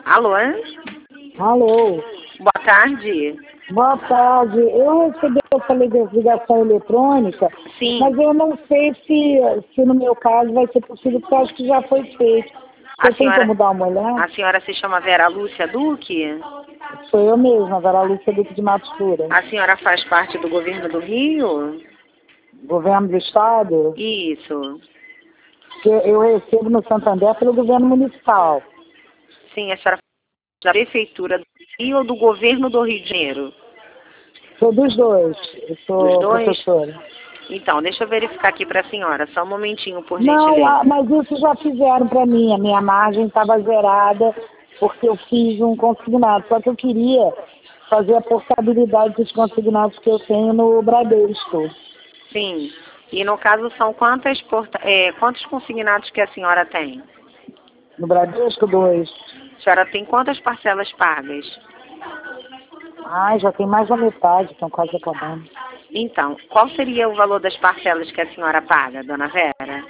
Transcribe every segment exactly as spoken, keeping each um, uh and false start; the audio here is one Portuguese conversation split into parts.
Alô? Alô? Boa tarde. Boa tarde. Eu recebi essa ligação eletrônica, Sim. mas eu não sei se, se no meu caso vai ser possível, porque eu acho que já foi feito. A Você tem senhora, como dar uma olhada? a senhora se chama Vera Lúcia Duque? Sou eu mesma, Vera Lúcia Duque de Matos Pura. A senhora faz parte do governo do Rio? Governo do Estado, Isso. que eu recebo no Santander pelo governo municipal. Sim, a senhora faz da prefeitura do Rio ou do governo do Rio de Janeiro? Sou dos dois. Eu Dos sou dois? professora. Então, deixa eu verificar aqui para a senhora. Só um momentinho, por Não, gentileza. ah, mas isso já fizeram para mim. A minha margem estava zerada porque eu fiz um consignado. Só que eu queria fazer a portabilidade dos consignados que eu tenho no Bradesco. Sim. E no caso são quantas porta... é, quantos consignados que a senhora tem? No Bradesco, dois. A senhora tem quantas parcelas pagas? Ai, já tem mais da metade, estão quase acabando. Então, qual seria o valor das parcelas que a senhora paga, dona Vera?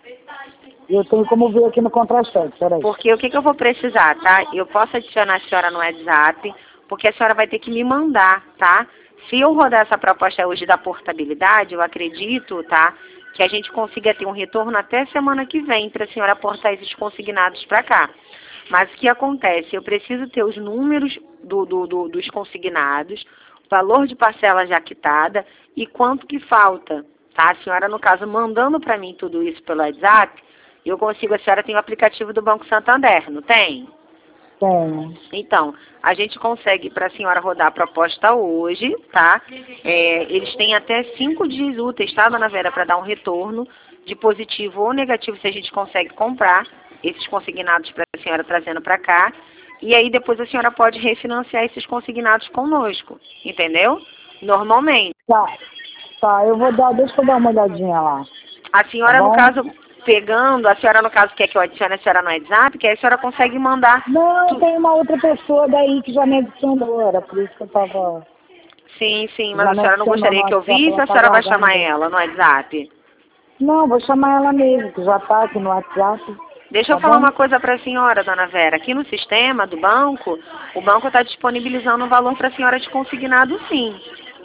Eu tenho como ver aqui no contra-cheque, peraí. Porque o que, que eu vou precisar, tá? Eu posso adicionar a senhora no WhatsApp, porque a senhora vai ter que me mandar, tá? Se eu rodar essa proposta hoje da portabilidade, eu acredito, tá? Que a gente consiga ter um retorno até semana que vem para a senhora aportar esses consignados para cá. Mas o que acontece? Eu preciso ter os números do, do, do, dos consignados, valor de parcela já quitada e quanto que falta, tá? A senhora, no caso, mandando para mim tudo isso pelo WhatsApp, eu consigo, a senhora tem o aplicativo do Banco Santander, não tem? Tenho. Então, a gente consegue para a senhora rodar a proposta hoje, tá? É, eles têm até cinco dias úteis, tá, dona Vera, para dar um retorno de positivo ou negativo, se a gente consegue comprar esses consignados para a senhora trazendo para cá. E aí depois a senhora pode refinanciar esses consignados conosco, entendeu? Normalmente. Tá, tá, eu vou dar, deixa eu dar uma olhadinha lá. A Tá senhora, no bom? caso, pegando, a senhora, no caso, quer que eu adicione a senhora no WhatsApp, que aí a senhora consegue mandar. Não, Tu... tem uma outra pessoa daí que já me adicionou, era por isso que eu tava. Sim, sim, mas Já a me senhora não adicionou no gostaria que eu WhatsApp, visse, ela a tá senhora vai aguardando. chamar ela no WhatsApp? Não, vou chamar ela mesmo, que já tá aqui no WhatsApp. Deixa eu Tá falar bom? uma coisa para a senhora, dona Vera. Aqui no sistema do banco, o banco está disponibilizando um valor para a senhora de consignado, sim.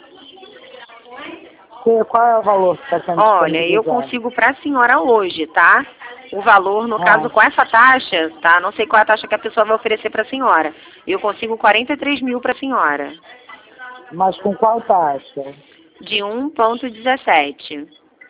Que- Qual é o valor que está sendo Olha, eu disponibilizado? consigo para a senhora hoje, tá? O valor, no caso, Ah, com essa taxa, tá? Não sei qual é a taxa que a pessoa vai oferecer para a senhora. Eu consigo quarenta e três mil para a senhora. mas com qual taxa? De um vírgula dezessete.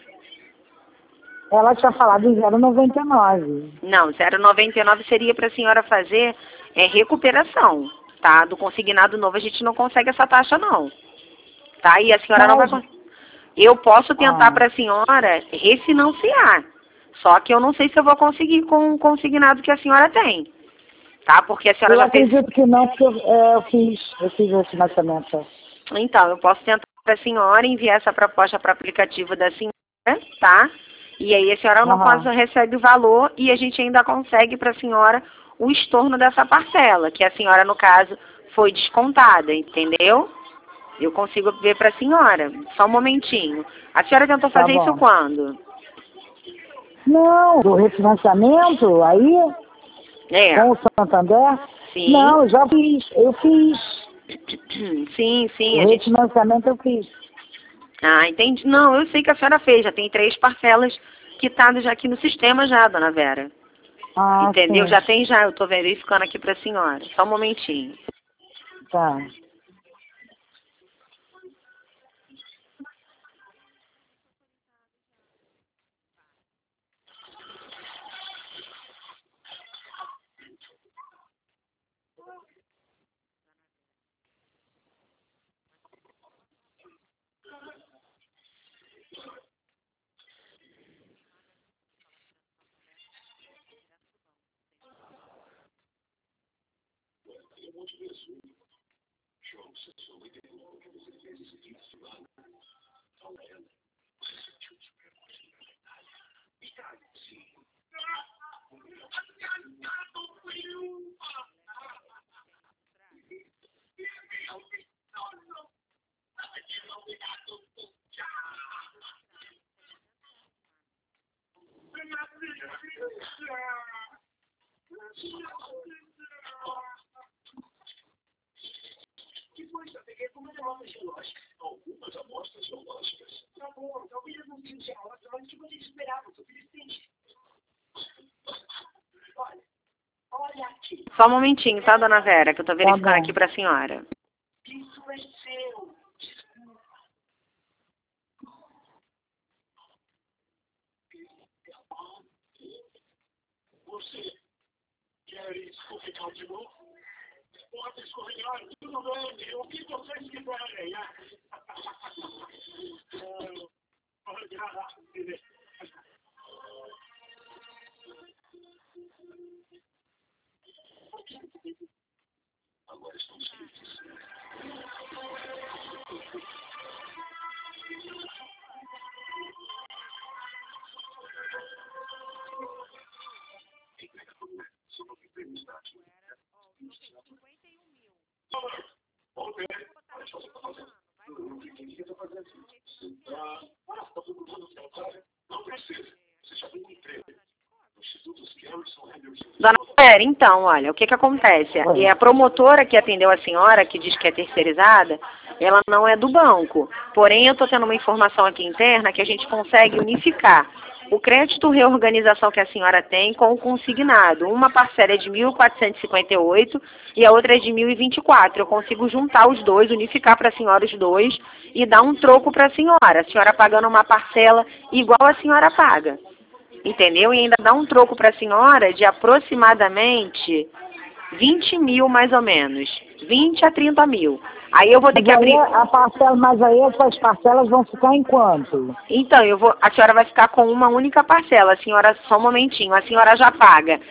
Ela tinha falado em zero vírgula noventa e nove. Não, zero vírgula noventa e nove seria para a senhora fazer é, recuperação, tá? Do consignado novo a gente não consegue essa taxa, não. Tá? E a senhora não vai Mas, conseguir. Eu posso tentar ah, para a senhora refinanciar. Só que eu não sei se eu vou conseguir com o consignado que a senhora tem. Tá? Porque a senhora eu já fez. acredito que não, porque eu, é, eu fiz, eu fiz esse financiamento. Então, eu posso tentar para a senhora enviar essa proposta para o aplicativo da senhora, tá? E aí a senhora no Aham. caso recebe o valor e a gente ainda consegue para a senhora o estorno dessa parcela, que a senhora, no caso, foi descontada, entendeu? Eu consigo ver para a senhora. Só um momentinho. A senhora tentou Tá fazer isso bom. quando? Não, do refinanciamento, aí, É. com o Santander? Sim. Não, eu já fiz, eu fiz. Sim, sim, O a gente. refinanciamento eu fiz. Ah, entendi. Não, eu sei que a senhora fez. Já tem três parcelas quitadas já aqui no sistema já, dona Vera. Ah, Entendeu? sim. Já tem já. Eu tô verificando aqui para a senhora. Só um momentinho. Tá. Só um momentinho, tá, dona Vera, que eu tô verificando Tá bom. aqui pra senhora. Dona Vera, então, olha, o que que acontece? E a promotora que atendeu a senhora, que diz que é terceirizada, ela não é do banco. Porém, eu estou tendo uma informação aqui interna que a gente consegue unificar o crédito reorganização que a senhora tem com o consignado. Uma parcela é de mil quatrocentos e cinquenta e oito e a outra é de mil e vinte e quatro. Eu consigo juntar os dois, unificar para a senhora os dois e dar um troco para a senhora. A senhora pagando uma parcela igual a senhora paga. Entendeu? E ainda dá um troco para a senhora de aproximadamente vinte mil, mais ou menos. vinte a trinta mil. Aí eu vou ter Mas que abrir... aí a parcela, mas aí essas parcelas vão ficar em quanto? Então, eu vou... a senhora vai ficar com uma única parcela. A senhora, só um momentinho, a senhora já paga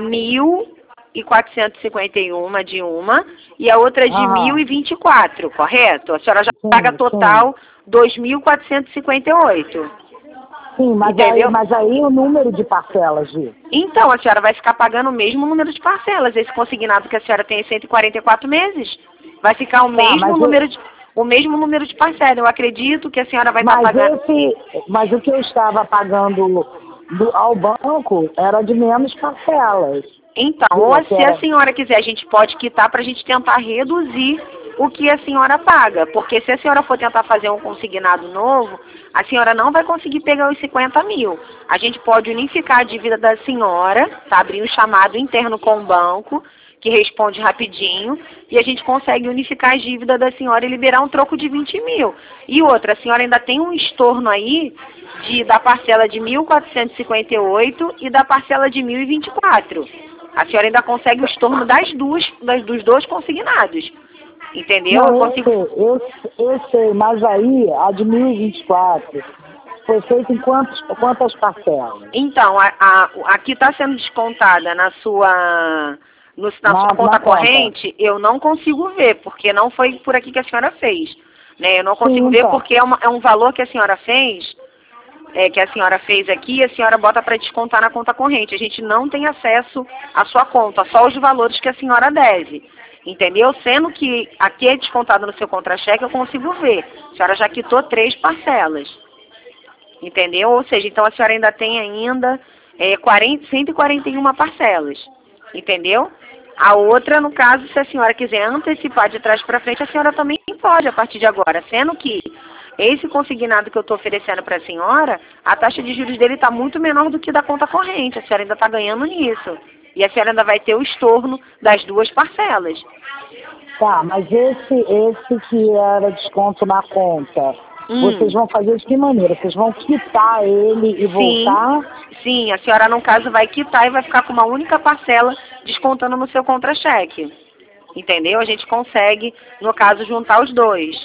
mil quatrocentos e cinquenta e um de uma e a outra de Aham. mil e vinte e quatro, correto? A senhora já Sim, paga total sim. dois mil quatrocentos e cinquenta e oito. Sim, mas aí, mas aí o número de parcelas, Gi? Então, a senhora vai ficar pagando o mesmo número de parcelas. Esse consignado que a senhora tem é cento e quarenta e quatro meses. Vai ficar o Tá, mesmo mas número eu- de o mesmo número de parcelas. Eu acredito que a senhora vai estar Mas pagando. esse, mas o que eu estava pagando do- ao banco era de menos parcelas. Então, Viu, ou que se era- a senhora quiser, a gente pode quitar para a gente tentar reduzir o que a senhora paga. Porque se a senhora for tentar fazer um consignado novo, a senhora não vai conseguir pegar os cinquenta mil. A gente pode unificar a dívida da senhora, tá? Abrir um chamado interno com o banco, que responde rapidinho, e a gente consegue unificar a dívida da senhora e liberar um troco de vinte mil. E outra, a senhora ainda tem um estorno aí de, da parcela de mil quatrocentos e cinquenta e oito e da parcela de mil e vinte e quatro. A senhora ainda consegue o estorno das duas, das, dos dois consignados. Entendeu? Não, Eu eu consigo... sei, eu, eu sei, mas aí a de mil e vinte e quatro foi feita em quantos, quantas parcelas? Então, a, a, aqui está sendo descontada na sua, no, na Na- sua na conta conta. corrente, eu não consigo ver, porque não foi por aqui que a senhora fez. Né? Eu não consigo Sim, ver então. porque é, uma, é um valor que a senhora fez, é, que a senhora fez aqui, e a senhora bota para descontar na conta corrente. A gente não tem acesso à sua conta, só os valores que a senhora deve. Entendeu? Sendo que aqui é descontado no seu contra-cheque, eu consigo ver. A senhora já quitou três parcelas. Entendeu? Ou seja, então a senhora ainda tem ainda é, quarenta, cento e quarenta e uma parcelas. Entendeu? A outra, no caso, se a senhora quiser antecipar de trás para frente, a senhora também pode a partir de agora. Sendo que esse consignado que eu estou oferecendo para a senhora, a taxa de juros dele está muito menor do que da conta corrente. A senhora ainda está ganhando nisso. E a senhora ainda vai ter o estorno das duas parcelas. Tá, mas esse, esse que era desconto na conta, Hum. vocês vão fazer de que maneira? Vocês vão quitar ele e Sim, voltar? sim, a senhora, no caso, vai quitar e vai ficar com uma única parcela descontando no seu contra-cheque. Entendeu? A gente consegue, no caso, juntar os dois.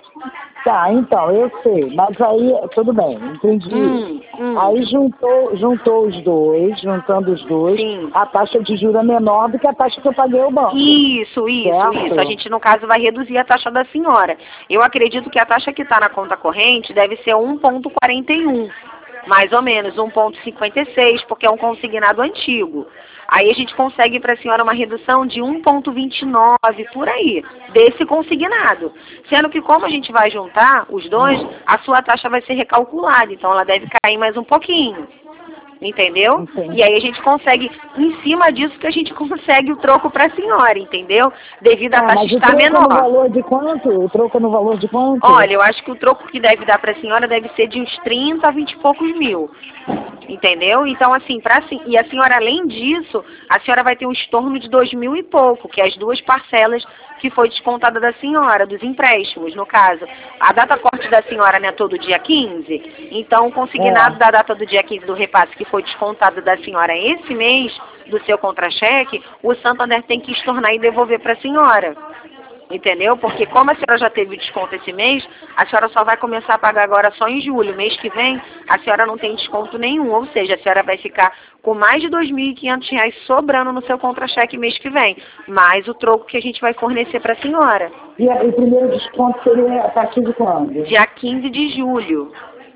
Tá, então, eu sei, mas aí, tudo bem, entendi. Hum, hum. Aí juntou, juntou os dois, juntando os dois, Sim. a taxa de juros é menor do que a taxa que eu paguei ao banco. Isso, isso, Certo. isso. A gente, no caso, vai reduzir a taxa da senhora. Eu acredito que a taxa que está na conta corrente deve ser um vírgula quarenta e um, mais ou menos, um vírgula cinquenta e seis, porque é um consignado antigo. Aí a gente consegue para a senhora uma redução de um vírgula vinte e nove, por aí, desse consignado. Sendo que como a gente vai juntar os dois, a sua taxa vai ser recalculada, então ela deve cair mais um pouquinho. Entendeu? Entendi. E aí a gente consegue, em cima disso que a gente consegue o troco para a senhora, entendeu? Devido à Ah, taxa mas o estar troco é no menor. valor de quanto? O troco é no valor de quanto? Olha, eu acho que o troco que deve dar para a senhora deve ser de uns trinta a vinte e poucos mil. Entendeu? Então, assim, pra, e a senhora, além disso, a senhora vai ter um estorno de dois mil e pouco, que é as duas parcelas que foi descontada da senhora, dos empréstimos, no caso. A data corte da senhora não é todo dia quinze, então o consignado É. da data do dia quinze do repasse que foi descontado da senhora esse mês, do seu contra-cheque, o Santander tem que estornar e devolver para a senhora. Entendeu? Porque como a senhora já teve desconto esse mês, a senhora só vai começar a pagar agora só em julho. Mês que vem, a senhora não tem desconto nenhum. Ou seja, a senhora vai ficar com mais de dois mil e quinhentos reais sobrando no seu contra-cheque mês que vem. Mais o troco que a gente vai fornecer para a senhora. E a- o primeiro desconto seria a partir de quando? Dia quinze de julho.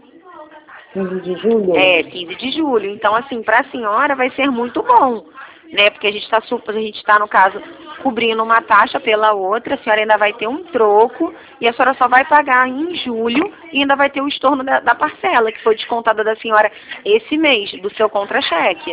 quinze de julho? É, quinze de julho. Então, assim, para a senhora vai ser muito bom. Né? Porque a gente está, a gente está, no caso, cobrindo uma taxa pela outra, a senhora ainda vai ter um troco e a senhora só vai pagar em julho e ainda vai ter o estorno da, da parcela que foi descontada da senhora esse mês, do seu contra-cheque.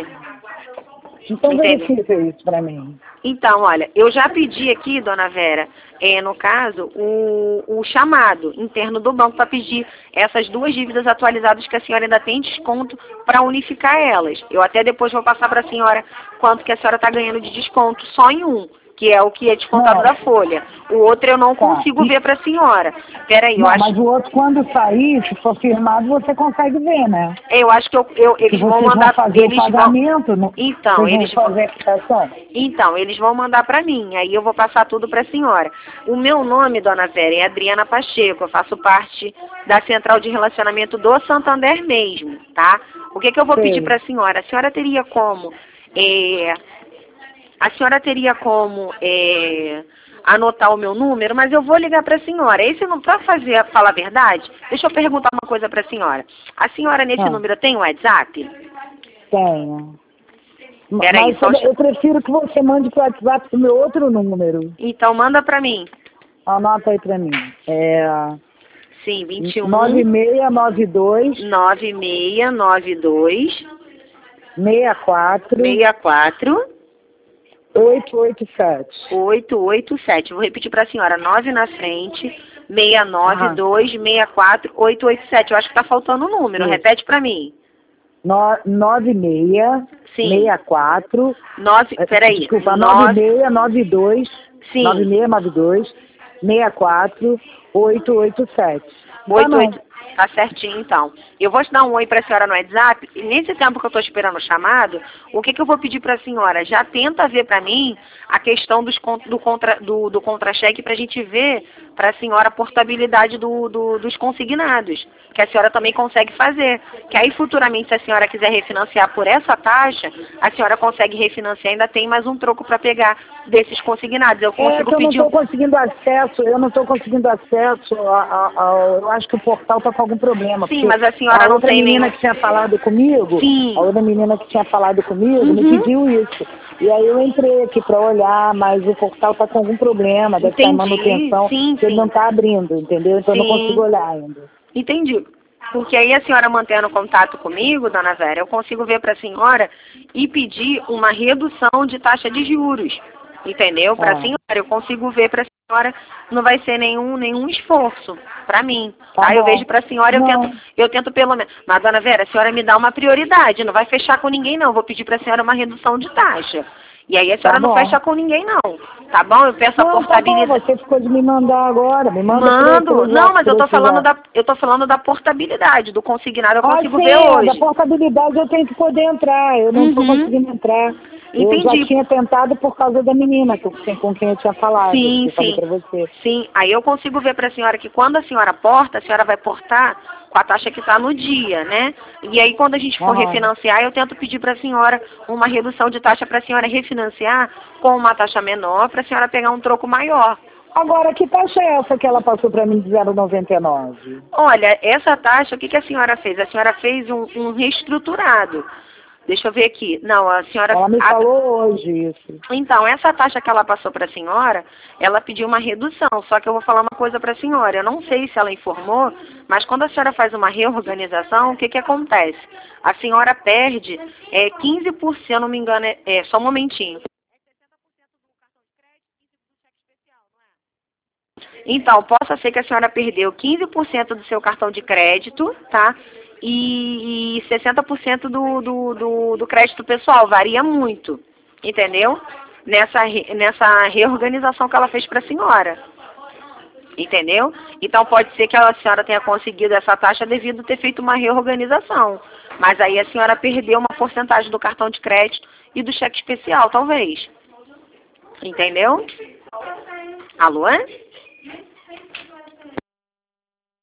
Então Entende? verifica isso para mim. Então, olha, eu já pedi aqui, dona Vera, é, no caso, o, o chamado interno do banco para pedir essas duas dívidas atualizadas que a senhora ainda tem desconto para unificar elas. Eu até depois vou passar para a senhora quanto que a senhora está ganhando de desconto só em um, que é o que é descontado Não. da folha. O outro eu não Tá. consigo ver para a senhora. Peraí, eu Não, acho, mas o outro, quando sair, se for firmado, você consegue ver, né? eu acho que eu, eu- Se eles vão vocês mandar, vão fazer eles o vão, pagamento, não- então, vocês eles vão vão, fazer a quitação? Então, eles vão mandar para mim, aí eu vou passar tudo para a senhora. O meu nome, dona Vera, é Adriana Pacheco, eu faço parte da Central de Relacionamento do Santander mesmo, tá? O que que eu vou Sei. pedir para a senhora? A senhora teria como, é, a senhora teria como é, anotar o meu número, mas eu vou ligar para a senhora. Esse não, para fazer, falar a verdade, deixa eu perguntar uma coisa para a senhora. A senhora nesse Ah. número tem o WhatsApp? Tenho. Peraí, Mas só... eu prefiro que você mande para o WhatsApp o meu outro número. Então, manda para mim. Anota aí para mim. É Sim, vinte e um... nove seis nove dois, nove seis nove dois, seis quatro, seis quatro, oito oito sete. oito oito sete. Vou repetir para a senhora, nove na frente, seis nove dois, seis quatro, oito oito sete. Eu acho que está faltando um número, Isso. repete para mim. No- nove seis, Sim. seis quatro, Nove, peraí. desculpa, nove, nove seis nove dois, sim, nove seis nove dois, seis quatro, oito oito sete. oito Tá, oito. Tá certinho, então. Eu vou te dar um oi para a senhora no WhatsApp. E nesse tempo que eu estou esperando o chamado, o que, que eu vou pedir para a senhora? Já tenta ver para mim a questão dos, con- do, contra, do, do contra-cheque para a gente ver para a senhora a portabilidade do, do, dos consignados, que a senhora também consegue fazer. Que aí futuramente, se a senhora quiser refinanciar por essa taxa, a senhora consegue refinanciar, ainda tem mais um troco para pegar desses consignados. Eu É consigo que eu não pedir... estou conseguindo acesso, eu não estou conseguindo acesso a- a- ao, eu acho que o portal está com algum problema. Sim, porque mas a senhora a não outra tem menina nenhum... que tinha falado comigo, Sim. a outra menina que tinha falado comigo me Uhum. pediu isso. E aí eu entrei aqui para olhar, mas o portal está com algum problema, deve estar em Entendi. manutenção, Sim, que ele sim. não está abrindo, entendeu? Então eu não Sim. consigo olhar ainda. Entendi. Porque aí a senhora mantendo contato comigo, dona Vera, eu consigo ver para a senhora e pedir uma redução de taxa de juros. Entendeu? Para a Ah. senhora, eu consigo ver para a senhora, não vai ser nenhum, nenhum esforço para mim. Tá Tá? Eu bom. vejo para a senhora, eu Não. tento, eu tento pelo menos. Mas, dona Vera, a senhora me dá uma prioridade, não vai fechar com ninguém, não. Eu vou pedir para a senhora uma redução de taxa. E aí a senhora Tá não bom. fecha com ninguém, não. Tá bom? Eu peço a Não, tá bom, portabilidade. você ficou de me mandar agora, me manda por- Mando. pelo Não, zap, mas eu pelo tô falando WhatsApp. da, eu tô falando da portabilidade, do consignado, eu Ah, consigo sim, ver da hoje. portabilidade eu tenho que poder entrar, eu não estou Uhum. conseguindo entrar. Eu Entendi. já tinha tentado por causa da menina com, com quem eu tinha falado, Sim, que eu falei sim. pra você. Sim, aí eu consigo ver para a senhora que quando a senhora porta, a senhora vai portar com a taxa que está no dia, né? E aí quando a gente for Aham. refinanciar, eu tento pedir para a senhora uma redução de taxa para a senhora refinanciar com uma taxa menor, para a senhora pegar um troco maior. Agora, que taxa é essa que ela passou pra mim de zero vírgula noventa e nove? Olha, essa taxa, o que, que a senhora fez? A senhora fez um, um reestruturado. Deixa eu ver aqui. Não, a senhora... Ela me a... falou hoje isso. Então, essa taxa que ela passou para a senhora, ela pediu uma redução. Só que eu vou falar uma coisa para a senhora. Eu não sei se ela informou, mas quando a senhora faz uma reorganização, o que que acontece? A senhora perde é, quinze por cento, se eu não me engano, é, é só um momentinho. Então, possa ser que a senhora perdeu quinze por cento do seu cartão de crédito, tá? E, e sessenta por cento do, do, do, do crédito pessoal, varia muito, entendeu? Nessa, nessa reorganização que ela fez para a senhora, entendeu? Então, pode ser que a senhora tenha conseguido essa taxa devido a ter feito uma reorganização. Mas aí a senhora perdeu uma porcentagem do cartão de crédito e do cheque especial, talvez. Entendeu? Alô?